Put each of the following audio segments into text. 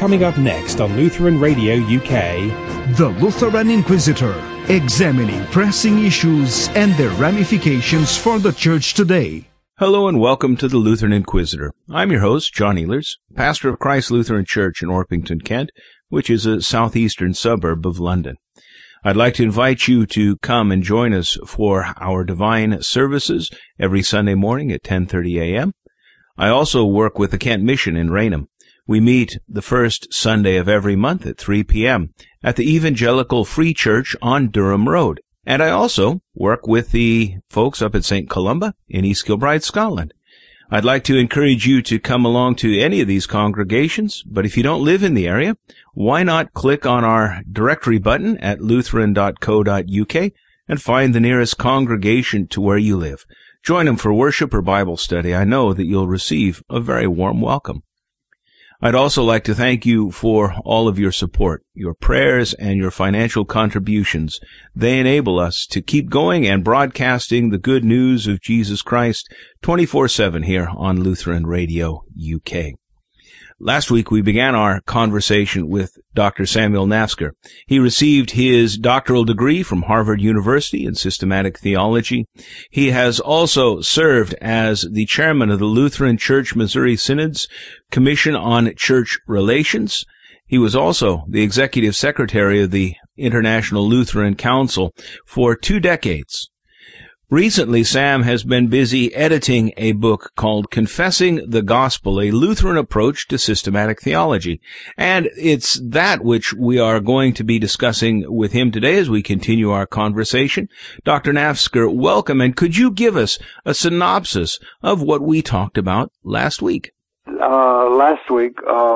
Coming up next on Lutheran Radio UK, The Lutheran Inquisitor, examining pressing issues and their ramifications for the Church today. Hello and welcome to the Lutheran Inquisitor. I'm your host, John Ehlers, pastor of Christ Lutheran Church in Orpington, Kent, which is a southeastern suburb of London. I'd like to invite you to come and join us for our divine services every Sunday morning at 10:30 a.m. I also work with the Kent Mission in Raynham. We meet the first Sunday of every month at 3 p.m. at the Evangelical Free Church on Durham Road. And I also work with the folks up at St. Columba in East Kilbride, Scotland. I'd like to encourage you to come along to any of these congregations, but if you don't live in the area, why not click on our directory button at lutheran.co.uk and find the nearest congregation to where you live. Join them for worship or Bible study. I know that you'll receive a very warm welcome. I'd also like to thank you for all of your support, your prayers, and your financial contributions. They enable us to keep going and broadcasting the good news of Jesus Christ 24/7 here on Lutheran Radio UK. Last week, we began our conversation with Dr. Samuel Nafzger. He received his doctoral degree from Harvard University in systematic theology. He has also served as the chairman of the Lutheran Church Missouri Synod's Commission on Church Relations. He was also the executive secretary of the International Lutheran Council for 2 decades. Recently, Sam has been busy editing a book called Confessing the Gospel, a Lutheran Approach to Systematic Theology. And it's that which we are going to be discussing with him today as we continue our conversation. Dr. Nafzger, welcome, and could you give us a synopsis of what we talked about last week? Last week,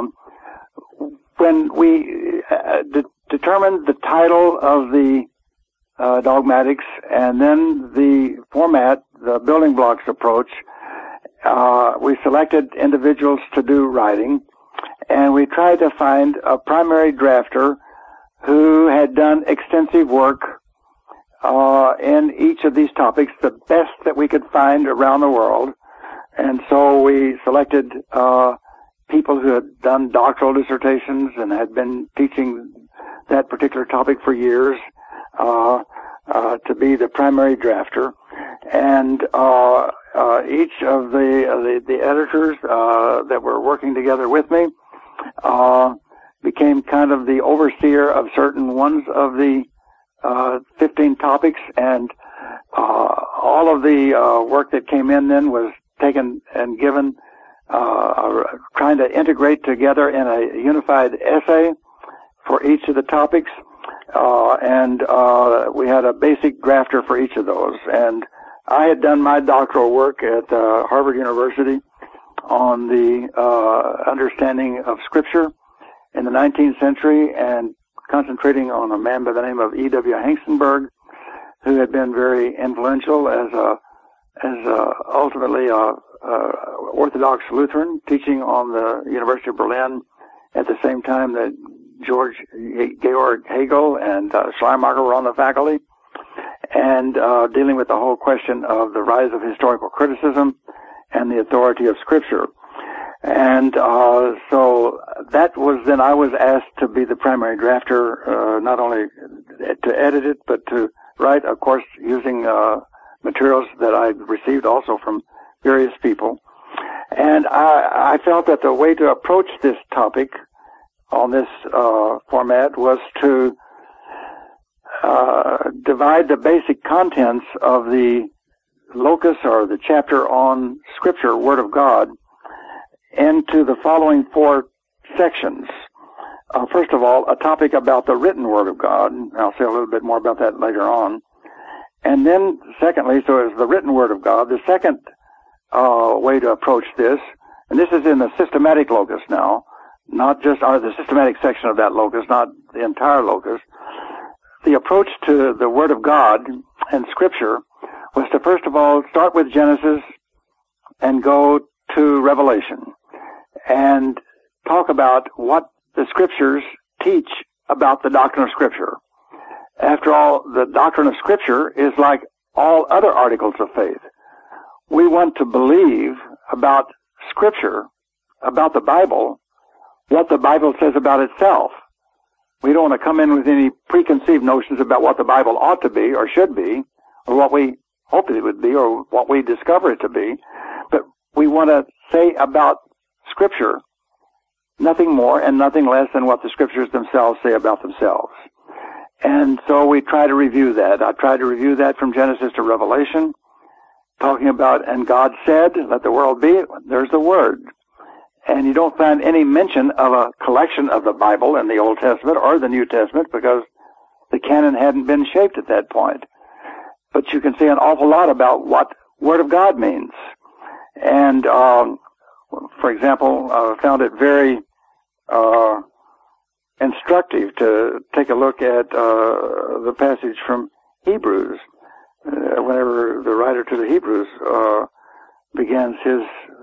when we determined the title of the dogmatics, and then the format, the building blocks approach. We selected individuals to do writing, and we tried to find a primary drafter who had done extensive work in each of these topics, the best that we could find around the world. And so we selected people who had done doctoral dissertations and had been teaching that particular topic for years, to be the primary drafter, and each of the editors that were working together with me became kind of the overseer of certain ones of the 15 topics, and all of the work that came in then was taken and given, trying to integrate together in a unified essay for each of the topics. And we had a basic drafter for each of those. And I had done my doctoral work at Harvard University on the understanding of Scripture in the 19th century, and concentrating on a man by the name of E.W. Hengstenberg, who had been very influential as ultimately a Orthodox Lutheran, teaching on the University of Berlin at the same time that Georg Hegel and Schleiermacher were on the faculty, and dealing with the whole question of the rise of historical criticism and the authority of Scripture. And so that was then I was asked to be the primary drafter, not only to edit it, but to write, of course, using materials that I received also from various people. And I felt that the way to approach this topic on this format was to divide the basic contents of the locus or the chapter on Scripture, Word of God, into the following 4 sections. First of all, a topic about the written Word of God. I'll say a little bit more about that later on. And then, secondly, so as the written Word of God, the second way to approach this, and this is in the systematic locus now, not just the systematic section of that locus, not the entire locus. The approach to the Word of God and Scripture was to first of all start with Genesis and go to Revelation and talk about what the Scriptures teach about the doctrine of Scripture. After all, the doctrine of Scripture is like all other articles of faith. We want to believe about Scripture, about the Bible, what the Bible says about itself. We don't want to come in with any preconceived notions about what the Bible ought to be or should be, or what we hope it would be, or what we discover it to be. But we want to say about Scripture nothing more and nothing less than what the Scriptures themselves say about themselves. And so we try to review that. I try to review that from Genesis to Revelation, talking about, and God said, let the world be. There's the Word. And you don't find any mention of a collection of the Bible in the Old Testament or the New Testament because the canon hadn't been shaped at that point. But you can see an awful lot about what Word of God means. And, for example, I found it very instructive to take a look at the passage from Hebrews, whenever the writer to the Hebrews begins his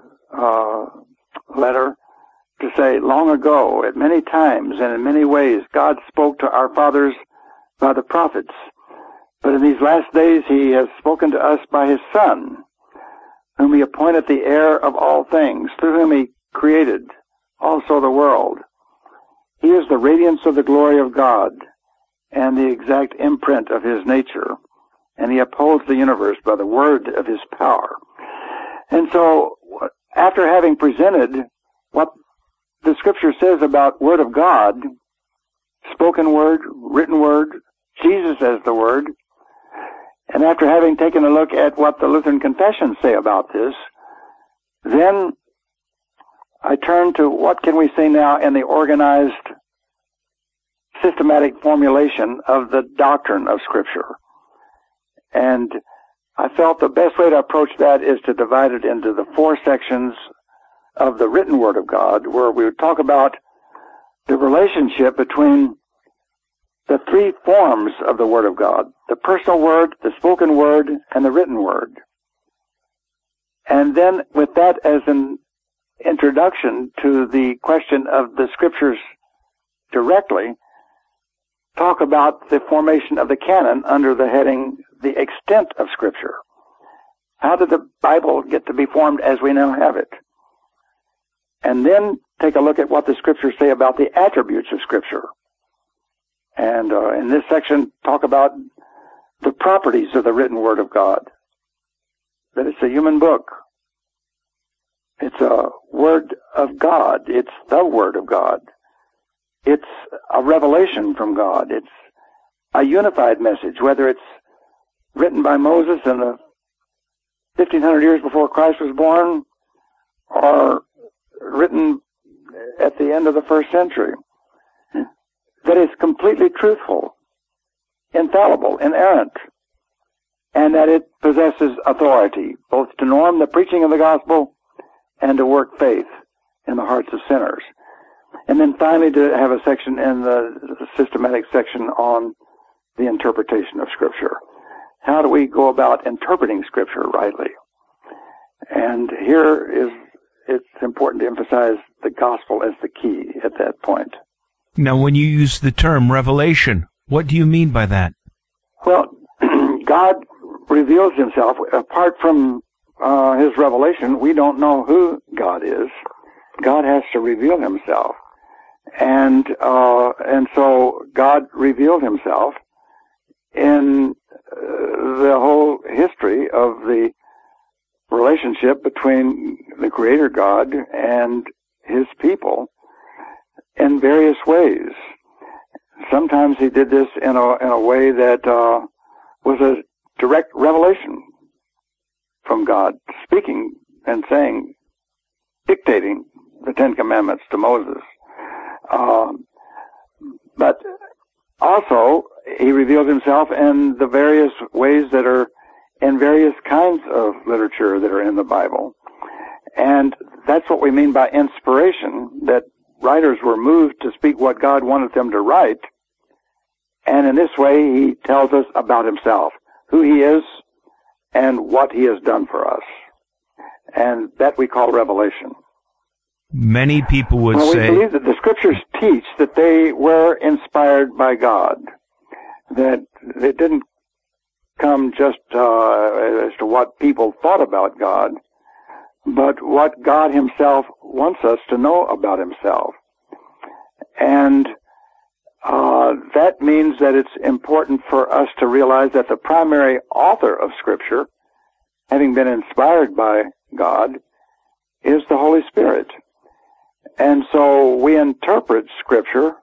letter to say, long ago, at many times and in many ways, God spoke to our fathers by the prophets. But in these last days, he has spoken to us by his Son, whom he appointed the heir of all things, through whom he created also the world. He is the radiance of the glory of God and the exact imprint of his nature, and he upholds the universe by the word of his power. And so, after having presented what the Scripture says about Word of God, spoken Word, written Word, Jesus as the Word, and after having taken a look at what the Lutheran Confessions say about this, then I turn to what can we say now in the organized, systematic formulation of the doctrine of Scripture. And I felt the best way to approach that is to divide it into the 4 sections of the written Word of God, where we would talk about the relationship between the 3 forms of the Word of God: the personal Word, the spoken Word, and the written Word. And then with that as an introduction to the question of the Scriptures directly, talk about the formation of the canon under the heading, the extent of Scripture. How did the Bible get to be formed as we now have it? And then take a look at what the Scriptures say about the attributes of Scripture. And in this section, talk about the properties of the written Word of God. That it's a human book. It's a Word of God. It's the Word of God. It's a revelation from God. It's a unified message, whether it's written by Moses in the 1,500 years before Christ was born, or written at the end of the 1st century. That is completely truthful, infallible, inerrant, and that it possesses authority, both to norm the preaching of the gospel and to work faith in the hearts of sinners. And then finally to have a section in the systematic section on the interpretation of Scripture. How do we go about interpreting Scripture rightly? And here it's important to emphasize the gospel as the key at that point. Now, when you use the term revelation, what do you mean by that? Well, God reveals himself. Apart from his revelation, we don't know who God is. God has to reveal himself. And so God revealed himself in the whole history of the relationship between the Creator God and his people in various ways. Sometimes he did this in a way that was a direct revelation from God, speaking and saying, dictating the 10 Commandments to Moses. But also, he reveals himself in the various ways that are in various kinds of literature that are in the Bible. And that's what we mean by inspiration, that writers were moved to speak what God wanted them to write. And in this way, he tells us about himself, who he is, and what he has done for us. And that we call revelation. Many people would say... We believe that the Scriptures teach that they were inspired by God, that they didn't come just as to what people thought about God, but what God himself wants us to know about himself. And that means that it's important for us to realize that the primary author of Scripture, having been inspired by God, is the Holy Spirit. And so we interpret Scripture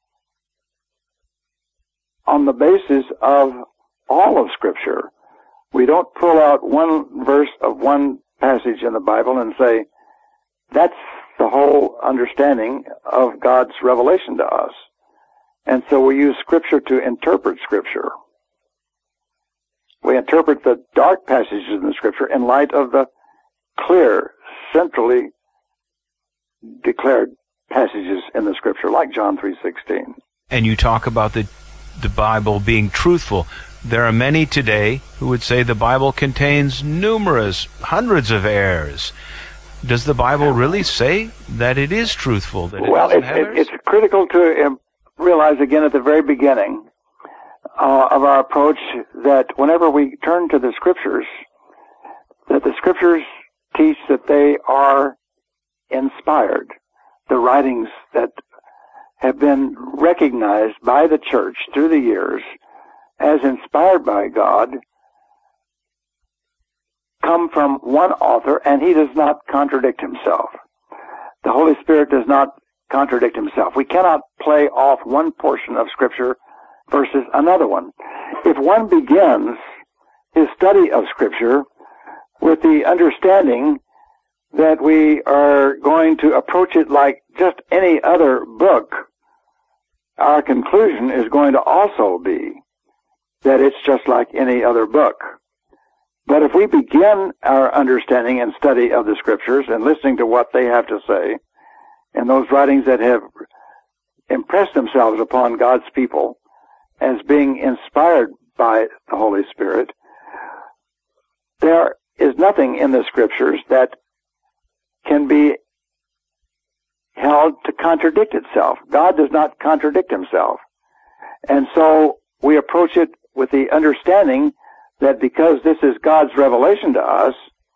on the basis of all of Scripture. We don't pull out one verse of one passage in the Bible and say, that's the whole understanding of God's revelation to us. And so we use Scripture to interpret Scripture. We interpret the dark passages in the Scripture in light of the clear, centrally declared passages in the Scripture, like John 3:16. And you talk about the Bible being truthful. There are many today who would say the Bible contains hundreds of errors. Does the Bible really say that it is truthful? That it's critical to realize again at the very beginning of our approach that whenever we turn to the Scriptures, that the Scriptures teach that they are inspired. The writings that have been recognized by the church through the years as inspired by God come from one author, and he does not contradict himself. The Holy Spirit does not contradict himself. We cannot play off one portion of Scripture versus another one. If one begins his study of Scripture with the understanding that we are going to approach it like just any other book, our conclusion is going to also be that it's just like any other book. But if we begin our understanding and study of the Scriptures and listening to what they have to say, and those writings that have impressed themselves upon God's people as being inspired by the Holy Spirit, there is nothing in the Scriptures that can be held to contradict itself. God does not contradict himself. And so we approach it with the understanding that because this is God's revelation to us,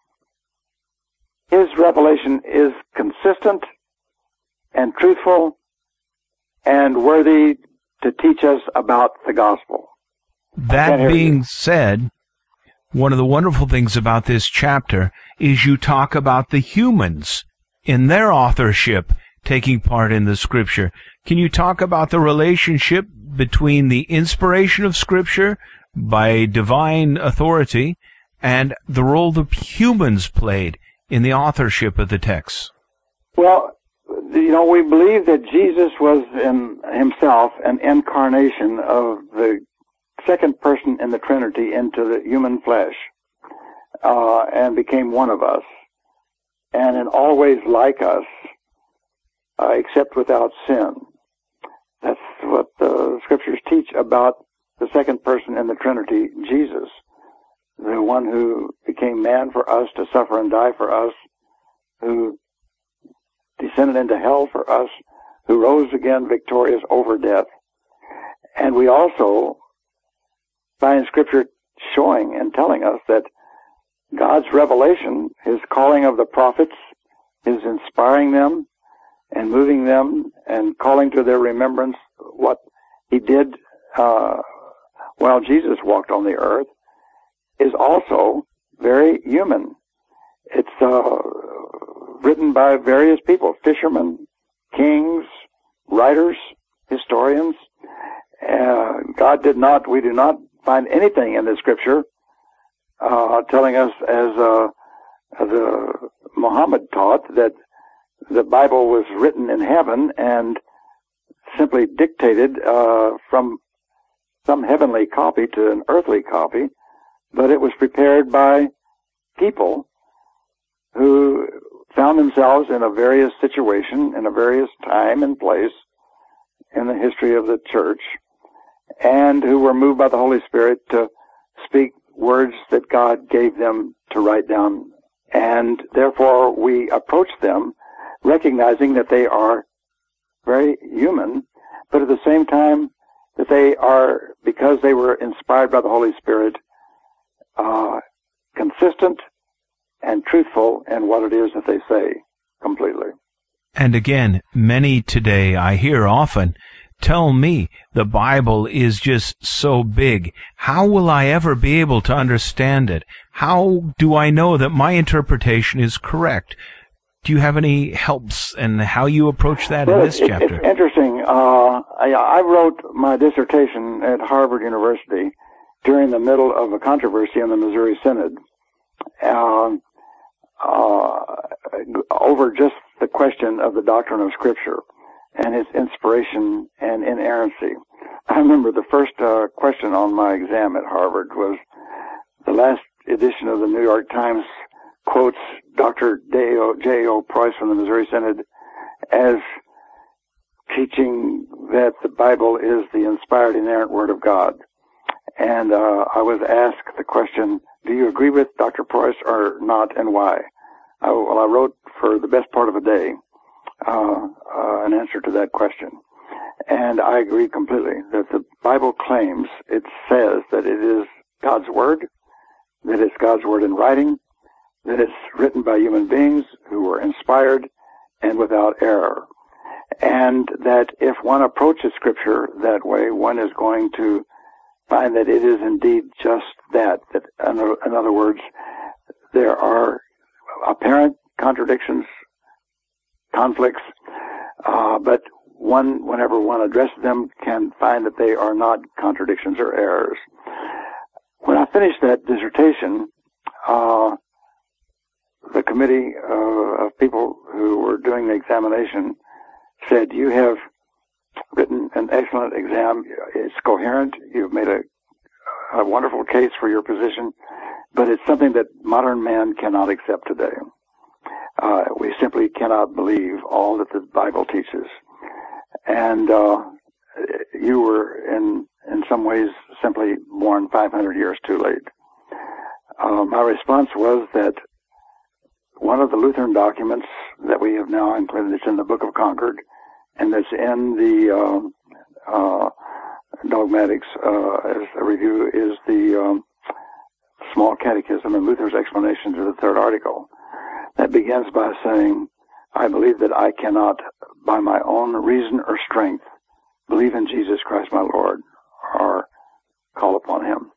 his revelation is consistent and truthful and worthy to teach us about the gospel. That being said, one of the wonderful things about this chapter is you talk about the humans in their authorship taking part in the Scripture. Can you talk about the relationship between the inspiration of Scripture by divine authority and the role the humans played in the authorship of the text? Well, we believe that Jesus was in himself an incarnation of the second person in the Trinity into the human flesh, and became one of us, and in all ways like us, except without sin. That's what the Scriptures teach about the second person in the Trinity, Jesus, the one who became man for us to suffer and die for us, who descended into hell for us, who rose again victorious over death. And we also find Scripture showing and telling us that God's revelation, his calling of the prophets, his inspiring them and moving them and calling to their remembrance what he did while Jesus walked on the earth, is also very human. It's written by various people, fishermen, kings, writers, historians. We do not find anything in the Scripture telling us, as Muhammad taught, that the Bible was written in heaven and simply dictated from some heavenly copy to an earthly copy, but it was prepared by people who found themselves in a various situation, in a various time and place in the history of the church, and who were moved by the Holy Spirit to speak words that God gave them to write down. And therefore we approach them recognizing that they are very human, but at the same time that they are, because they were inspired by the Holy Spirit, consistent and truthful in what it is that they say completely. And again, many today I hear often tell me the Bible is just so big. How will I ever be able to understand it? How do I know that my interpretation is correct? Do you have any helps in how you approach that in this chapter? It's interesting. I wrote my dissertation at Harvard University during the middle of a controversy in the Missouri Synod over just the question of the doctrine of Scripture and its inspiration and inerrancy. I remember the first question on my exam at Harvard was the last edition of the New York Times quotes Dr. J.O. Preuss from the Missouri Synod as teaching that the Bible is the inspired, inerrant Word of God. And I was asked the question, do you agree with Dr. Preuss or not, and why? I wrote for the best part of a day an answer to that question. And I agree completely that the Bible claims, it says that it is God's Word, that it's God's Word in writing, that it's written by human beings who were inspired and without error. And that if one approaches Scripture that way, one is going to find that it is indeed just that. That, in other words, there are apparent contradictions, conflicts, but whenever one addresses them, can find that they are not contradictions or errors. When I finished that dissertation, the committee of people who were doing the examination said, you have written an excellent exam. It's coherent. You've made a wonderful case for your position, but it's something that modern man cannot accept today. We simply cannot believe all that the Bible teaches. And you were, in some ways, simply born 500 years too late. My response was that one of the Lutheran documents that we have now included, it's in the Book of Concord, and that's in the dogmatics as a review, is the Small Catechism and Luther's explanation to the third article. That begins by saying, I believe that I cannot, by my own reason or strength, believe in Jesus Christ my Lord, or call upon him.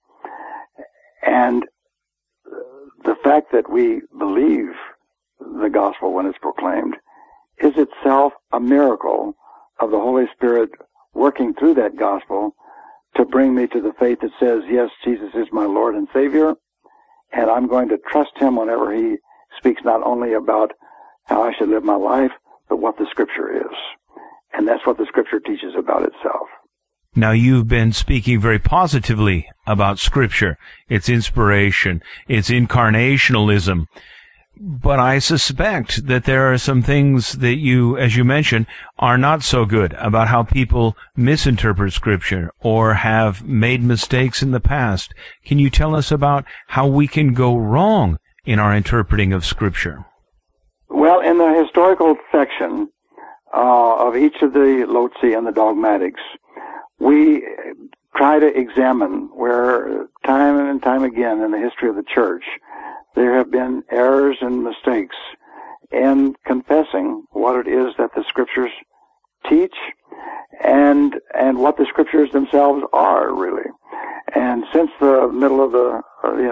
And the fact that we believe the gospel when it's proclaimed is itself a miracle of the Holy Spirit working through that gospel to bring me to the faith that says, yes, Jesus is my Lord and Savior, and I'm going to trust him whenever he speaks not only about how I should live my life, but what the Scripture is. And that's what the Scripture teaches about itself. Now, you've been speaking very positively about Scripture, its inspiration, its incarnationalism. But I suspect that there are some things that you, as you mentioned, are not so good about how people misinterpret Scripture or have made mistakes in the past. Can you tell us about how we can go wrong in our interpreting of Scripture? Well, in the historical section of each of the Lotzi and the dogmatics, we try to examine where time and time again in the history of the church there have been errors and mistakes in confessing what it is that the Scriptures teach and what the Scriptures themselves are, really. And since the middle of the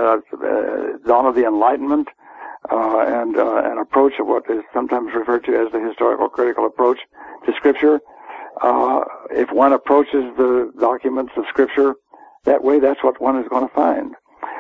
dawn of the Enlightenment, and an approach of what is sometimes referred to as the historical critical approach to Scripture, if one approaches the documents of Scripture that way, that's what one is going to find.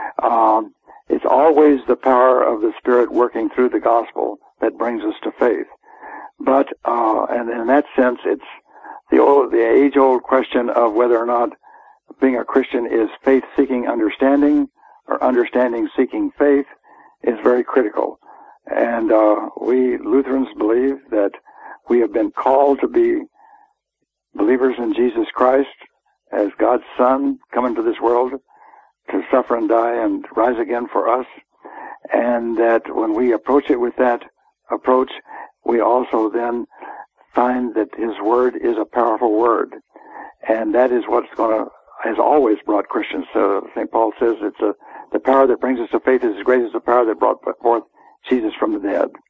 It's always the power of the Spirit working through the gospel that brings us to faith. But, and in that sense, it's the age-old question of whether or not being a Christian is faith-seeking understanding or understanding-seeking faith is very critical. And we Lutherans believe that we have been called to be believers in Jesus Christ as God's Son come into this world to suffer and die and rise again for us, and that when we approach it with that approach, we also then find that His Word is a powerful Word, and that is what's has always brought Christians. St. Paul says it's the power that brings us to faith is as great as the power that brought forth Jesus from the dead.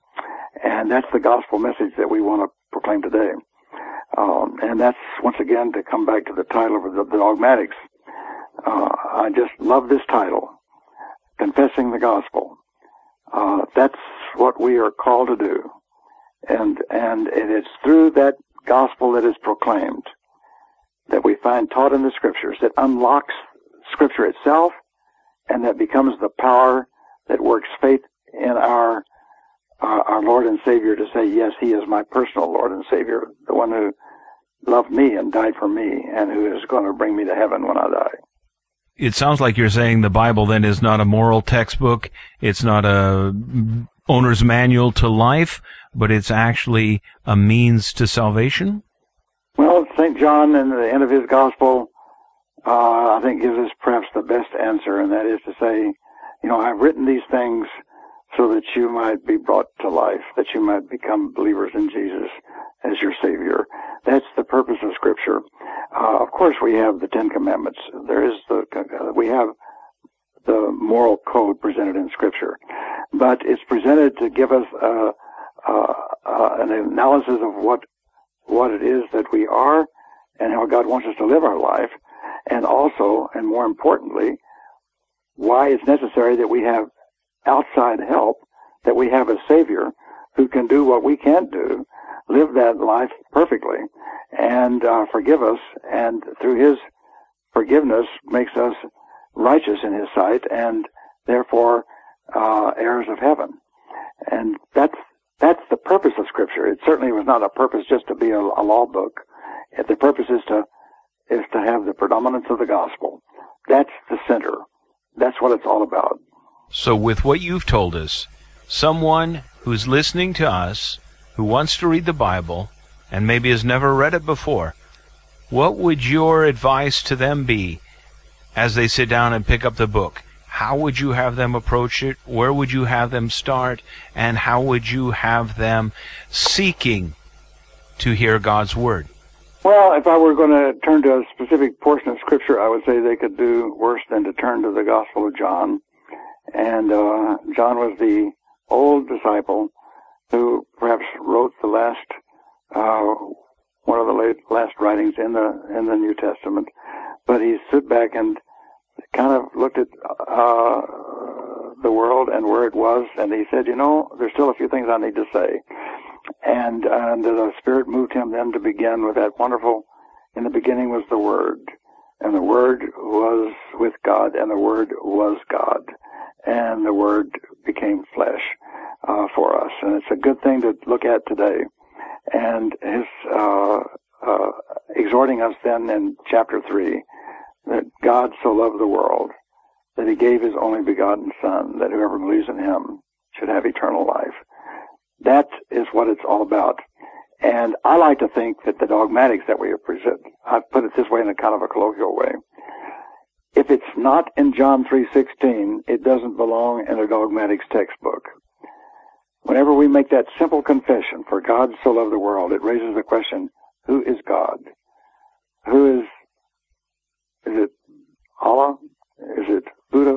And that's the gospel message that we want to proclaim today. And that's, once again, to come back to the title of the Dogmatics. I just love this title, Confessing the Gospel. That's what we are called to do. And it's through that gospel that is proclaimed that we find taught in the Scriptures that unlocks Scripture itself, and that becomes the power that works faith in our Lord and Savior to say, yes, He is my personal Lord and Savior, the one who loved me and died for me, and who is going to bring me to heaven when I die. It sounds like you're saying the Bible then is not a moral textbook, it's not a owner's manual to life, but it's actually a means to salvation? Well, St. John, in the end of his gospel, I think gives us perhaps the best answer, and that is to say, I've written these things so that you might be brought to life, that you might become believers in Jesus as your Savior. That's the purpose of Scripture. Of course, we have the Ten Commandments. We have the moral code presented in Scripture, but it's presented to give us an analysis of what it is that we are and how God wants us to live our life, and also, and more importantly, why it's necessary that we have outside help, that we have a Savior who can do what we can't do, live that life perfectly, and forgive us, and through His forgiveness makes us righteous in His sight, and therefore heirs of heaven. And that's the purpose of Scripture. It certainly was not a purpose just to be a law book. The purpose is to have the predominance of the gospel. That's the center. That's what it's all about. So with what you've told us, someone who's listening to us, who wants to read the Bible, and maybe has never read it before, what would your advice to them be as they sit down and pick up the book? How would you have them approach it? Where would you have them start? And how would you have them seeking to hear God's Word? Well, if I were going to turn to a specific portion of Scripture, I would say they could do worse than to turn to the Gospel of John. And John was the old disciple who perhaps wrote the last, one of the last writings in the New Testament. But he stood back and kind of looked at the world and where it was, and he said, there's still a few things I need to say. And the Spirit moved him then to begin with that wonderful, in the beginning was the Word, and the Word was with God, and the Word was God, and the Word became flesh for us. And it's a good thing to look at today. And his exhorting us then in chapter 3, that God so loved the world that He gave His only begotten Son, that whoever believes in Him should have eternal life. That is what it's all about. And I like to think that the dogmatics that we have presented, I've put it this way in a kind of a colloquial way, if it's not in John 3:16, it doesn't belong in a dogmatics textbook. Whenever we make that simple confession, for God so loved the world, it raises the question, who is God? Is it Allah? Is it Buddha?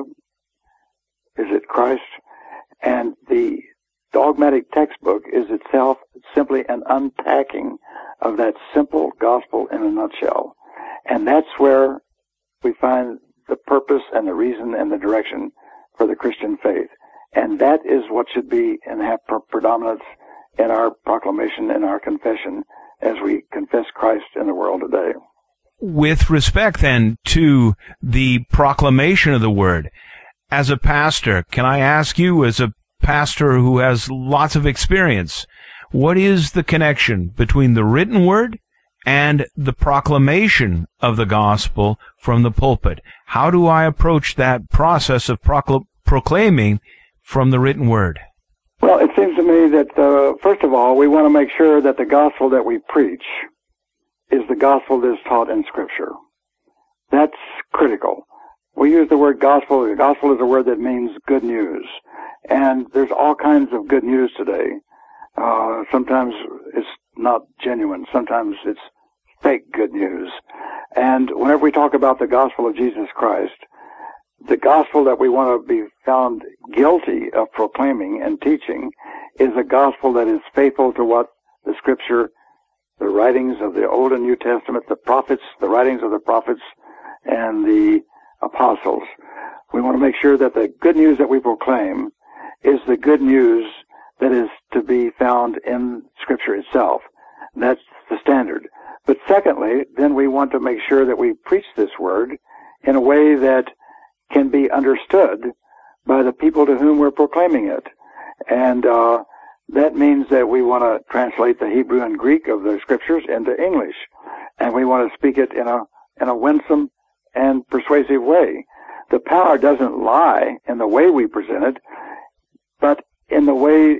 Is it Christ? And the dogmatic textbook is itself simply an unpacking of that simple gospel in a nutshell. And that's where we find the purpose and the reason and the direction for the Christian faith. And that is what should be and have predominance in our proclamation and our confession as we confess Christ in the world today. With respect then to the proclamation of the Word, as a pastor, can I ask you, as a pastor who has lots of experience, what is the connection between the written Word and the proclamation of the gospel from the pulpit? How do I approach that process of proclaiming from the written Word? Well, it seems to me that, first of all, we want to make sure that the gospel that we preach is the gospel that is taught in Scripture. That's critical. We use the word gospel. The gospel is a word that means good news. And there's all kinds of good news today. Sometimes it's not genuine. Sometimes it's fake good news. And whenever we talk about the gospel of Jesus Christ, the gospel that we want to be found guilty of proclaiming and teaching is a gospel that is faithful to what the Scripture, the writings of the Old and New Testament, the prophets, the writings of the prophets, and the apostles. We want to make sure that the good news that we proclaim is the good news that is to be found in Scripture itself. That's the standard. But secondly, then we want to make sure that we preach this word in a way that can be understood by the people to whom we're proclaiming it. And that means that we want to translate the Hebrew and Greek of the Scriptures into English. And we want to speak it in a winsome and persuasive way. The power doesn't lie in the way we present it, but in the way,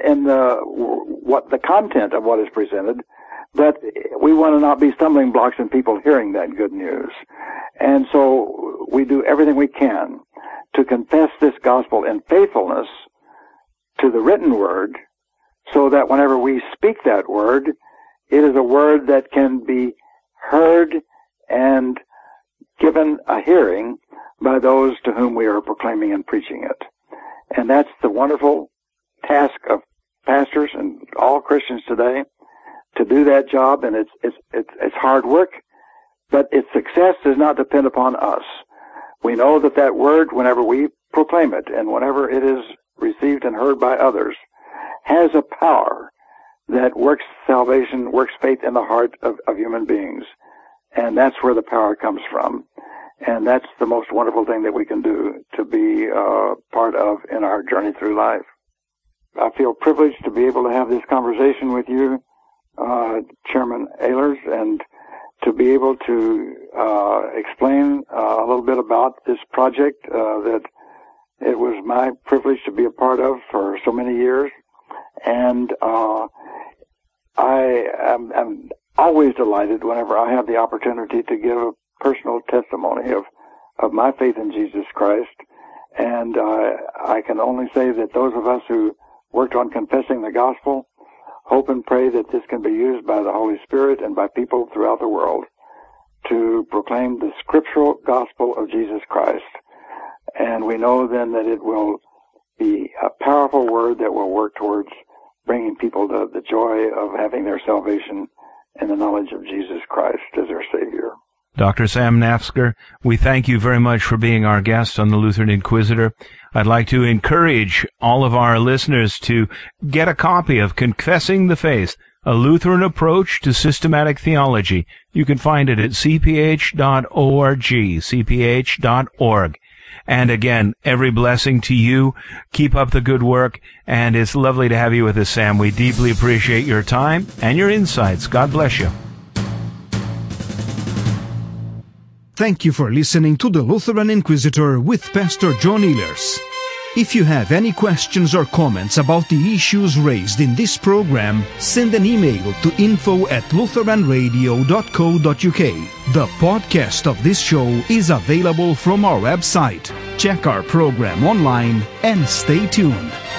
the content of what is presented. But we want to not be stumbling blocks in people hearing that good news. And so we do everything we can to confess this gospel in faithfulness to the written word, so that whenever we speak that word, it is a word that can be heard and given a hearing by those to whom we are proclaiming and preaching it. And that's the wonderful task of pastors and all Christians today, to do that job. And it's hard work, but its success does not depend upon us. We know that word, whenever we proclaim it and whenever it is received and heard by others, has a power that works salvation, works faith in the heart of human beings. And that's where the power comes from. And that's the most wonderful thing that we can do to be part of in our journey through life. I feel privileged to be able to have this conversation with you, Chairman Ehlers, and to be able to explain a little bit about this project that it was my privilege to be a part of for so many years. And I am always delighted whenever I have the opportunity to give a personal testimony of my faith in Jesus Christ. And I can only say that those of us who worked on confessing the gospel hope and pray that this can be used by the Holy Spirit and by people throughout the world to proclaim the scriptural gospel of Jesus Christ. And we know then that it will be a powerful word that will work towards bringing people to the joy of having their salvation in the knowledge of Jesus Christ as their Savior. Dr. Sam Nafzger, we thank you very much for being our guest on the Lutheran Inquisitor. I'd like to encourage all of our listeners to get a copy of Confessing the Faith, A Lutheran Approach to Systematic Theology. You can find it at cph.org, cph.org. And again, every blessing to you. Keep up the good work, and it's lovely to have you with us, Sam. We deeply appreciate your time and your insights. God bless you. Thank you for listening to the Lutheran Inquisitor with Pastor John Ehlers. If you have any questions or comments about the issues raised in this program, send an email to info@lutheranradio.co.uk. The podcast of this show is available from our website. Check our program online and stay tuned.